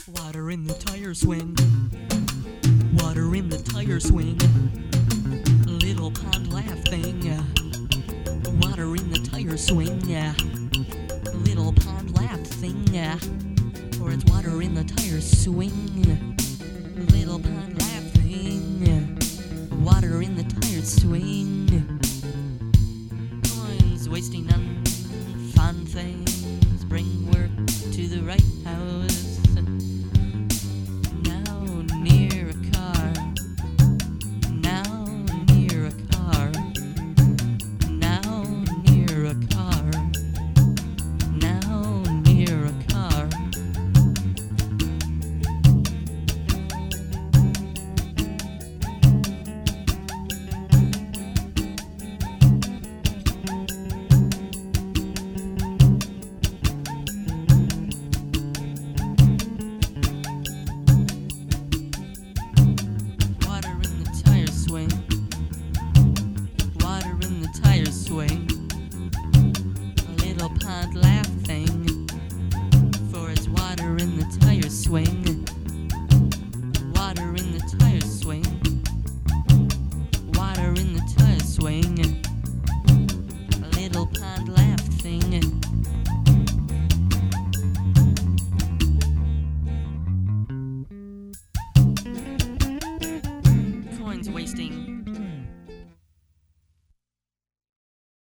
Water in the tire swing. Water in the tire swing. Little pond laugh thing. Water in the tire swing. Little pond laugh thing. Or it's water in the tire swing. Little pond laugh thing. Water in the tire swing. Coins wasting on fun things. Bring work to the right